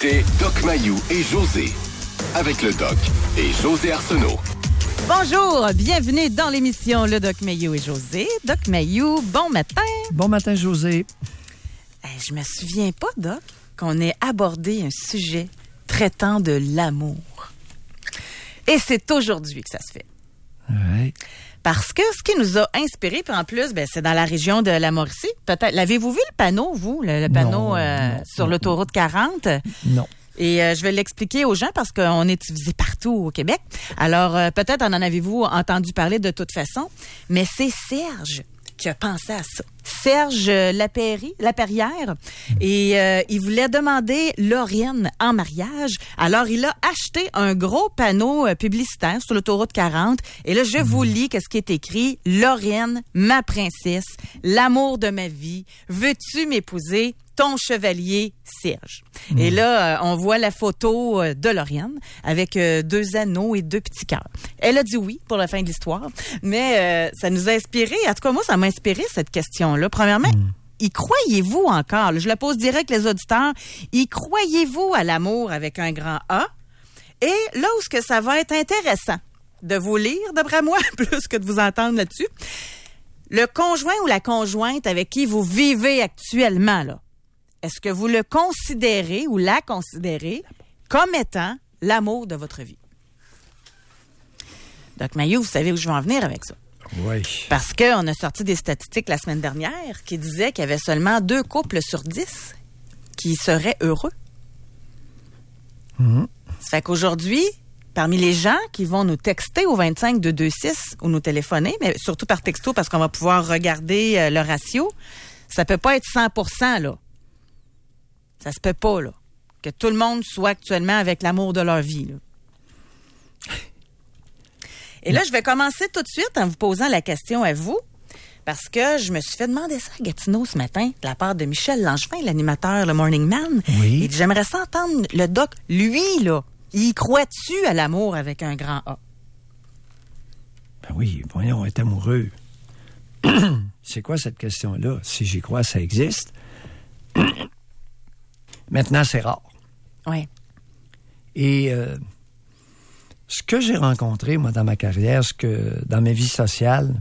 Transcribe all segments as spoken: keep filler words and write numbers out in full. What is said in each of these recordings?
écoutez Doc Mayou et José. Avec le Doc et José Arsenault. Bonjour, bienvenue dans l'émission Le Doc Mayou et José. Doc Mayou, bon matin. Bon matin, José. Hey, je me souviens pas, Doc, qu'on ait abordé un sujet traitant de l'amour. Et c'est aujourd'hui que ça se fait. Ouais. Parce que ce qui nous a inspiré, puis en plus, ben, c'est dans la région de la Mauricie. Peut-être, l'avez-vous vu le panneau, vous, le, le panneau non, euh, non, sur non, l'autoroute quarante? Non. Et euh, je vais l'expliquer aux gens parce qu'on est utilisé partout au Québec. Alors, euh, peut-être en en avez-vous entendu parler de toute façon, mais c'est Serge qui a pensé à ça. Serge Lapéry, Lapérière, et euh, il voulait demander Lauriane en mariage. Alors, il a acheté un gros panneau euh, publicitaire sur l'autoroute quarante. Et là, je vous lis qu'est-ce qui est écrit. Lauriane, ma princesse, l'amour de ma vie, veux-tu m'épouser? Ton chevalier Serge. Mmh. Et là, euh, on voit la photo euh, de Lauriane avec euh, deux anneaux et deux petits cœurs. Elle a dit oui pour la fin de l'histoire, mais euh, ça nous a inspiré. En tout cas, moi, ça m'a inspiré cette question-là. Premièrement, mmh. y croyez-vous encore? Là, je la pose direct les auditeurs. Y croyez-vous à l'amour avec un grand A? Et là où ce que ça va être intéressant de vous lire, d'après moi, plus que de vous entendre là-dessus, le conjoint ou la conjointe avec qui vous vivez actuellement, là, est-ce que vous le considérez ou la considérez comme étant l'amour de votre vie? Doc Mayou, vous savez où je vais en venir avec ça? Oui. Parce qu'on a sorti des statistiques la semaine dernière qui disaient qu'il y avait seulement deux couples sur dix qui seraient heureux. Mmh. Ça fait qu'aujourd'hui, parmi les gens qui vont nous texter au vingt-cinq deux deux six ou nous téléphoner, mais surtout par texto parce qu'on va pouvoir regarder euh, le ratio, ça peut pas être cent pour cent, là. Ça se peut pas, là. Que tout le monde soit actuellement avec l'amour de leur vie, là. Et là, je vais commencer tout de suite en vous posant la question à vous, parce que je me suis fait demander ça à Gatineau ce matin, de la part de Michel Langevin, l'animateur, le Morning Man. Oui. Et j'aimerais ça entendre le doc. Lui, là, y croit-tu à l'amour avec un grand A? Ben oui, voyons, être amoureux. C'est quoi cette question-là? Si j'y crois, ça existe. Maintenant, c'est rare. Oui. Et euh, ce que j'ai rencontré, moi, dans ma carrière, ce que dans ma vie sociale,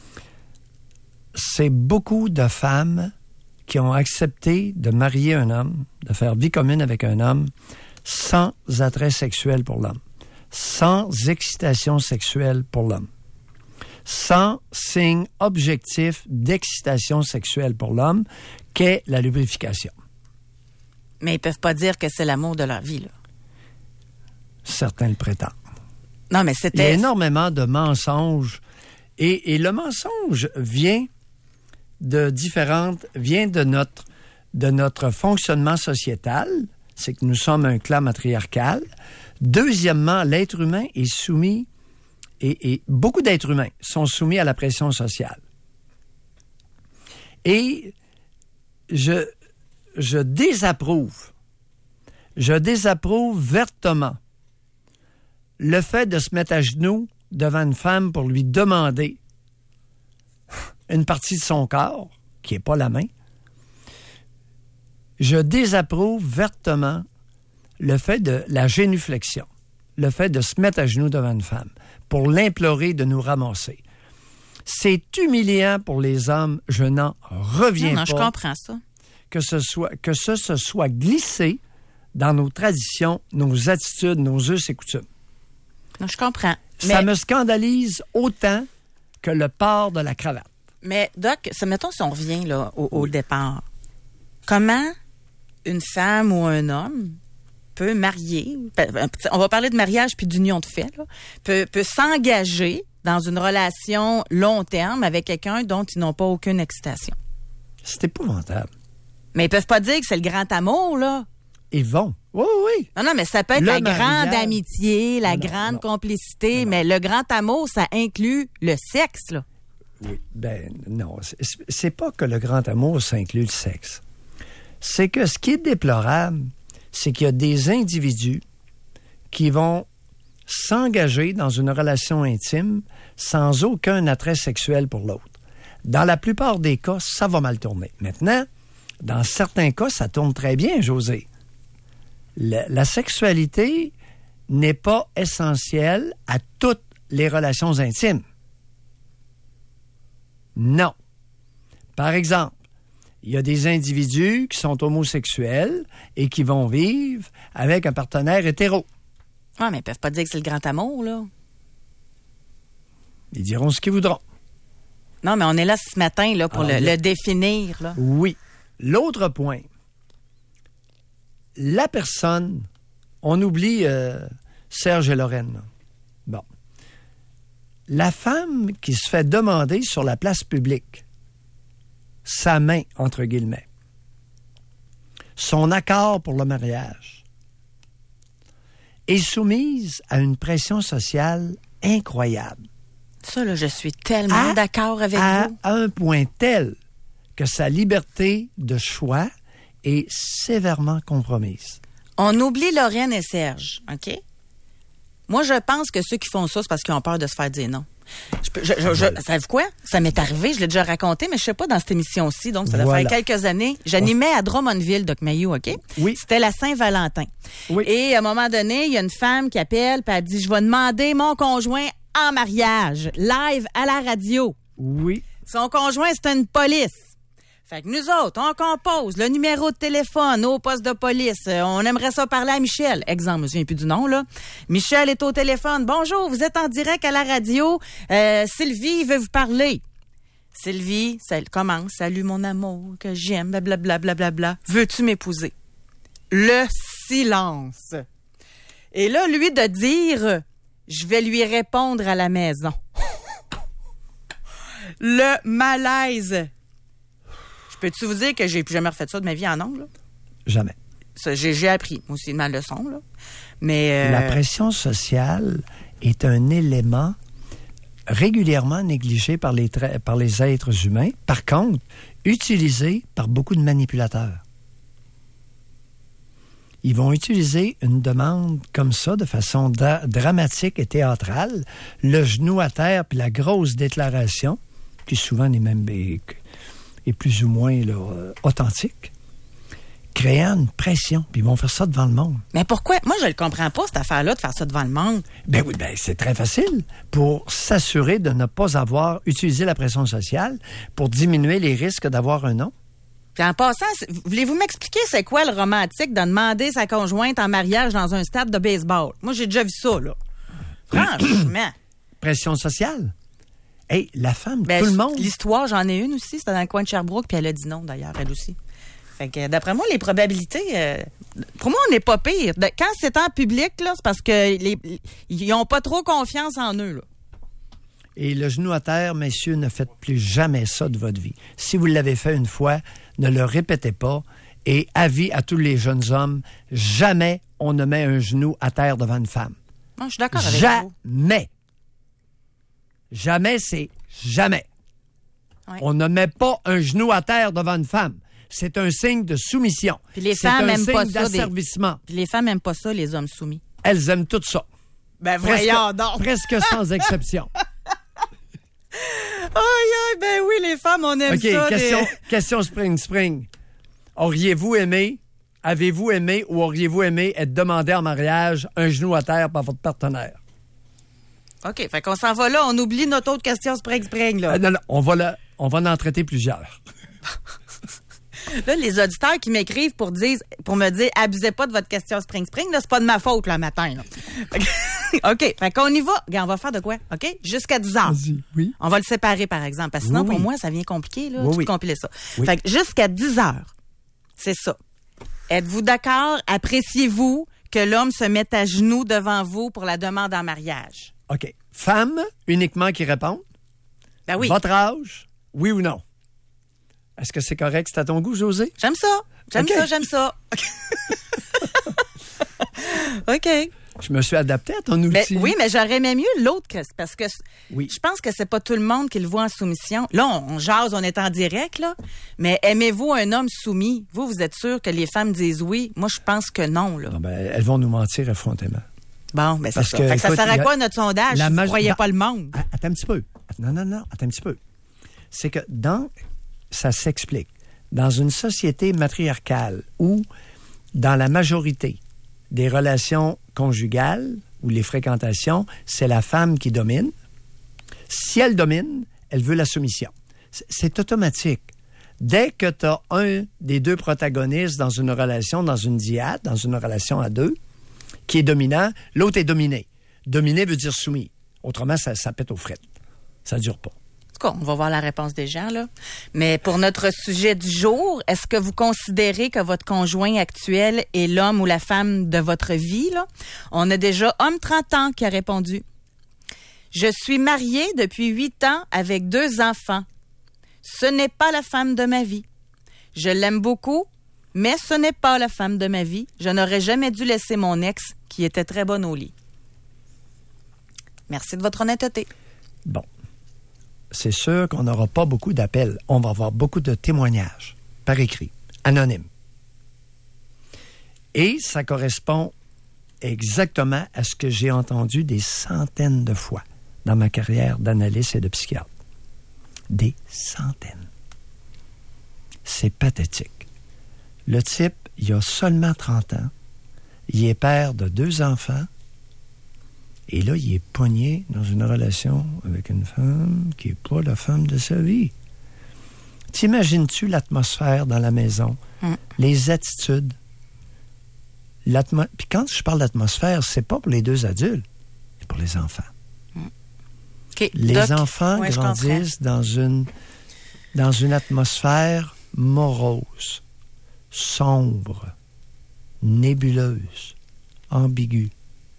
c'est beaucoup de femmes qui ont accepté de marier un homme, de faire vie commune avec un homme, sans attrait sexuel pour l'homme, sans excitation sexuelle pour l'homme, sans signe objectif d'excitation sexuelle pour l'homme, qu'est la lubrification. Mais ils peuvent pas dire que c'est l'amour de leur vie, là. Certains le prétendent. Non, mais Il y a c'était... énormément de mensonges. Et, et le mensonge vient de différentes... vient de notre, de notre fonctionnement sociétal. C'est que nous sommes un clan matriarcal. Deuxièmement, l'être humain est soumis... Et, et beaucoup d'êtres humains sont soumis à la pression sociale. Et je... Je désapprouve, je désapprouve vertement le fait de se mettre à genoux devant une femme pour lui demander une partie de son corps, qui n'est pas la main. Je désapprouve vertement le fait de la génuflexion, le fait de se mettre à genoux devant une femme pour l'implorer de nous ramasser. C'est humiliant pour les hommes, je n'en reviens non, non, pas. Je comprends ça. Que ce soit que ce se soit glissé dans nos traditions, nos attitudes, nos us et coutumes. Non, je comprends. Ça mais, me scandalise autant que le port de la cravate. Mais, Doc, ça, mettons si on revient là, au, au départ. Comment une femme ou un homme peut marier, on va parler de mariage puis d'union de fait, là, peut, peut s'engager dans une relation long terme avec quelqu'un dont ils n'ont pas aucune excitation? C'est épouvantable. Mais ils peuvent pas dire que c'est le grand amour, là. Ils vont. Oui, oui. Non, non, mais ça peut être le la mariage. grande amitié, la non, grande non. complicité, non, non. mais le grand amour, ça inclut le sexe, là. Oui, ben non. C'est, c'est pas que le grand amour, ça inclut le sexe. C'est que ce qui est déplorable, c'est qu'il y a des individus qui vont s'engager dans une relation intime sans aucun attrait sexuel pour l'autre. Dans la plupart des cas, ça va mal tourner. Maintenant, dans certains cas, ça tourne très bien, José. La, la sexualité n'est pas essentielle à toutes les relations intimes. Non. Par exemple, il y a des individus qui sont homosexuels et qui vont vivre avec un partenaire hétéro. Ah, mais ils peuvent pas dire que c'est le grand amour, là. Ils diront ce qu'ils voudront. Non, mais on est là ce matin là, pour Alors, le, le... le définir. Là. Oui. L'autre point, la personne, on oublie euh, Serge et Lorraine. Là. Bon. La femme qui se fait demander sur la place publique sa main, entre guillemets, son accord pour le mariage, est soumise à une pression sociale incroyable. Ça, là, je suis tellement à, d'accord avec à, vous. À un point tel que sa liberté de choix est sévèrement compromise. On oublie Lorraine et Serge, OK? Moi, je pense que ceux qui font ça, c'est parce qu'ils ont peur de se faire dire non. Je, je, je, je, savez-vous quoi? Ça m'est arrivé, je l'ai déjà raconté, mais je sais pas dans cette émission-ci, donc ça doit voilà. faire quelques années. J'animais à Drummondville, Doc Mayou, OK? Oui. C'était la Saint-Valentin. Oui. Et à un moment donné, il y a une femme qui appelle, puis elle dit, je vais demander mon conjoint en mariage, live à la radio. Oui. Son conjoint, c'est une police. Fait que nous autres, on compose le numéro de téléphone au poste de police. Euh, on aimerait ça parler à Michel. Exemple, je me souviens plus du nom, là. Michel est au téléphone. Bonjour, vous êtes en direct à la radio. Euh, Sylvie veut vous parler. Sylvie, ça commence. Salut mon amour, que j'aime, blablabla, blablabla. Veux-tu m'épouser? Le silence. Et là, lui de dire, je vais lui répondre à la maison. Le malaise. Peux-tu vous dire que j'ai plus jamais refait ça de ma vie en ongle? Jamais. Ça, j'ai, j'ai appris, moi aussi, de ma leçon. Là. Mais, euh... La pression sociale est un élément régulièrement négligé par les, tra- par les êtres humains. Par contre, utilisé par beaucoup de manipulateurs. Ils vont utiliser une demande comme ça, de façon dra- dramatique et théâtrale, le genou à terre puis la grosse déclaration, qui souvent n'est même... est plus ou moins là, euh, authentique, créant une pression, puis ils vont faire ça devant le monde. Mais pourquoi? Moi, je ne le comprends pas, cette affaire-là, de faire ça devant le monde. Ben oui, ben c'est très facile. Pour s'assurer de ne pas avoir utilisé la pression sociale pour diminuer les risques d'avoir un nom. Puis en passant, voulez-vous m'expliquer c'est quoi le romantique de demander sa conjointe en mariage dans un stade de baseball? Moi, j'ai déjà vu ça, là. Franchement. Pression sociale? Hey, la femme, ben, tout le monde. L'histoire, j'en ai une aussi. C'était dans le coin de Sherbrooke, puis elle a dit non, d'ailleurs, elle aussi. Fait que, d'après moi, les probabilités, euh, pour moi, on n'est pas pire. De, quand c'est en public, là, c'est parce que les, ils n'ont pas trop confiance en eux, là. Et le genou à terre, messieurs, ne faites plus jamais ça de votre vie. Si vous l'avez fait une fois, ne le répétez pas. Et avis à tous les jeunes hommes, jamais on ne met un genou à terre devant une femme. Non, je suis d'accord avec vous. Jamais. Jamais, c'est jamais. Ouais. On ne met pas un genou à terre devant une femme. C'est un signe de soumission. Puis les c'est femmes un n'aiment signe pas ça. d'asservissement. Des... Puis les femmes n'aiment pas ça, les hommes soumis. Elles aiment tout ça. Ben presque, voyons donc. Presque sans exception. Aïe, aïe, ben oui, les femmes, on aime OK, ça. question, des... question Spring Spring. Auriez-vous aimé, avez-vous aimé ou auriez-vous aimé être demandé en mariage un genou à terre par votre partenaire? OK, fait qu'on s'en va là, on oublie notre autre question Spring Spring, là. Euh, non, non, on va, là, on va en traiter plusieurs. Là, les auditeurs qui m'écrivent pour dire, pour me dire, abusez pas de votre question Spring Spring, là, c'est pas de ma faute, là, matin, là. OK, fait qu'on y va. Regarde, on va faire de quoi? OK? Jusqu'à dix heures. Vas-y, oui. On va le séparer, par exemple, parce que sinon, Oui, pour oui. moi, ça vient compliqué, là, Oui, tout oui. compiler ça. Oui. Fait que jusqu'à dix heures, c'est ça. Êtes-vous d'accord? Appréciez-vous que l'homme se mette à genoux devant vous pour la demande en mariage? OK. Femme uniquement qui répond. Ben oui. Votre âge, oui ou non? Est-ce que c'est correct? C'est à ton goût, José? J'aime ça. J'aime OK. ça, j'aime ça. OK. Je me suis adapté à ton outil. Ben, oui, mais j'aurais aimé mieux l'autre que, parce que Oui. je pense que c'est pas tout le monde qui le voit en soumission. Là, on, on jase, on est en direct, là. Mais aimez-vous un homme soumis? Vous, vous êtes sûr que les femmes disent oui? Moi, je pense que non, là. Non, ben, elles vont nous mentir effrontément. Bon, ben c'est Parce ça. que, Fait que ça écoute, sert à y a- quoi notre sondage la si vous maj- croyez dans- pas le monde? Ah, Attends un petit peu. Non, non, non, attends un petit peu. C'est que dans, ça s'explique, dans une société matriarcale où, dans la majorité, des relations conjugales ou les fréquentations, c'est la femme qui domine. Si elle domine, elle veut la soumission. C'est, c'est automatique. Dès que tu as un des deux protagonistes dans une relation, dans une diade, dans une relation à deux, qui est dominant, l'autre est dominé. Dominé veut dire soumis. Autrement, ça, ça pète aux frettes. Ça dure pas. En tout cas, on va voir la réponse des gens, là. Mais pour notre sujet du jour, est-ce que vous considérez que votre conjoint actuel est l'homme ou la femme de votre vie, là? On a déjà homme trente ans qui a répondu. Je suis mariée depuis huit ans avec deux enfants. Ce n'est pas la femme de ma vie. Je l'aime beaucoup, mais ce n'est pas la femme de ma vie. Je n'aurais jamais dû laisser mon ex, qui était très bonne au lit. Merci de votre honnêteté. Bon. C'est sûr qu'on n'aura pas beaucoup d'appels. On va avoir beaucoup de témoignages par écrit, anonymes. Et ça correspond exactement à ce que j'ai entendu des centaines de fois dans ma carrière d'analyste et de psychiatre. Des centaines. C'est pathétique. Le type, il a seulement trente ans. Il est père de deux enfants. Et là, il est pogné dans une relation avec une femme qui n'est pas la femme de sa vie. T'imagines-tu l'atmosphère dans la maison? Mm. Les attitudes? L'atmo... Puis quand je parle d'atmosphère, c'est pas pour les deux adultes, c'est pour les enfants. Mm. Okay. Les Doc, enfants ouais, grandissent dans une, dans une atmosphère morose, sombre, nébuleuse, ambiguë.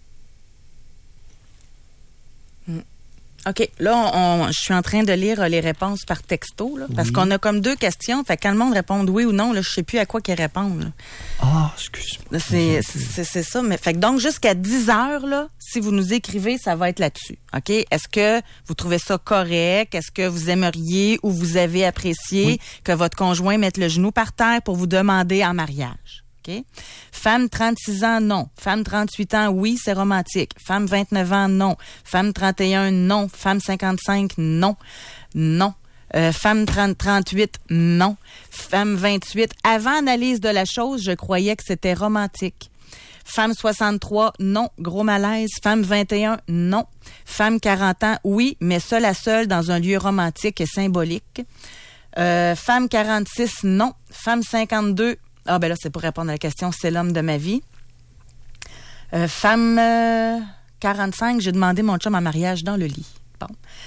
OK. Là, on, on, je suis en train de lire les réponses par texto, là, parce oui. qu'on a comme deux questions. Fait que quand le monde répond oui ou non, là, je sais plus à quoi qu'ils répondent. Ah, oh, excuse-moi. C'est, c'est, c'est ça. Mais, fait que donc, jusqu'à dix heures, là, si vous nous écrivez, ça va être là-dessus. OK? Est-ce que vous trouvez ça correct? Est-ce que vous aimeriez ou vous avez apprécié oui. que votre conjoint mette le genou par terre pour vous demander en mariage? OK? Femme trente-six ans, non. Femme trente-huit ans, oui, c'est romantique. Femme vingt-neuf ans, non. Femme trente et un, non. Femme cinquante-cinq, non. Non. Euh, femme trente, trente-huit, non. Femme vingt-huit, avant analyse de la chose, je croyais que c'était romantique. Femme soixante-trois, non. Gros malaise. Femme vingt et un, non. Femme quarante ans, oui, mais seule à seule dans un lieu romantique et symbolique. Euh, femme quarante-six, non. Femme cinquante-deux, ah, ben là, c'est pour répondre à la question, c'est l'homme de ma vie. Euh, femme euh, quarante-cinq, j'ai demandé mon chum en mariage dans le lit. Bon.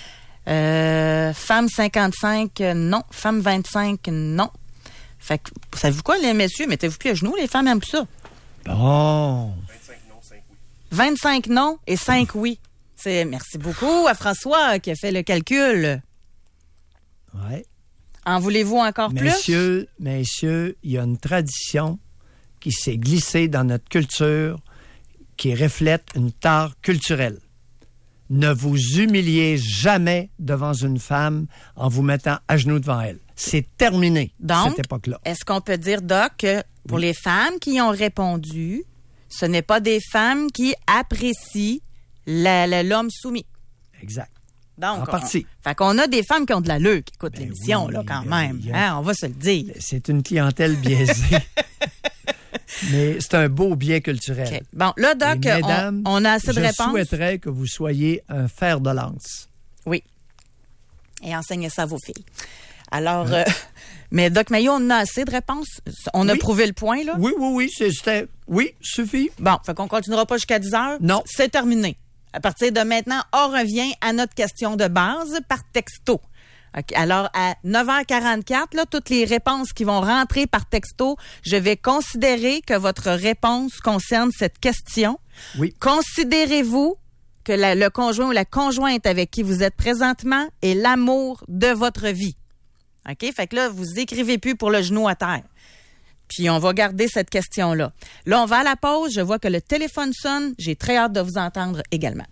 Euh, femme cinquante-cinq, non. Femme vingt-cinq, non. Fait que, savez-vous quoi, les messieurs? Mettez-vous plus à genoux, les femmes aiment ça. Bon. vingt-cinq non, cinq oui. vingt-cinq non et cinq oui. C'est, merci beaucoup à François qui a fait le calcul. Ouais. En voulez-vous encore messieurs, plus? Messieurs, il y a une tradition qui s'est glissée dans notre culture qui reflète une tare culturelle. Ne vous humiliez jamais devant une femme en vous mettant à genoux devant elle. C'est terminé, donc, cette époque-là. Est-ce qu'on peut dire, Doc, que pour oui. les femmes qui ont répondu, ce n'est pas des femmes qui apprécient la, la, l'homme soumis? Exact. Donc, en partie. On, fait qu'on a des femmes qui ont de l'allure, qui écoutent ben l'émission, oui, là, quand ben même. Oui, hein, on va se le dire. C'est une clientèle biaisée. Mais c'est un beau biais culturel. Okay. Bon, là, Doc, Et mesdames, on, on a assez de réponses. Je souhaiterais que vous soyez un fer de lance. Oui. Et enseignez ça à vos filles. Alors, ouais. euh, mais Doc Maillot, on a assez de réponses. On oui. a prouvé le point, là. Oui, oui, oui. C'est, c'était, oui, suffit. Bon, fait qu'on continuera pas jusqu'à dix heures. Non. C'est terminé. À partir de maintenant, on revient à notre question de base par texto. Okay. Alors, à neuf heures quarante-quatre, là, toutes les réponses qui vont rentrer par texto, je vais considérer que votre réponse concerne cette question. Oui. Considérez-vous que la, le conjoint ou la conjointe avec qui vous êtes présentement est l'amour de votre vie? OK? Fait que là, vous écrivez plus pour le genou à terre. Puis on va garder cette question-là. Là, on va à la pause. Je vois que le téléphone sonne. J'ai très hâte de vous entendre également.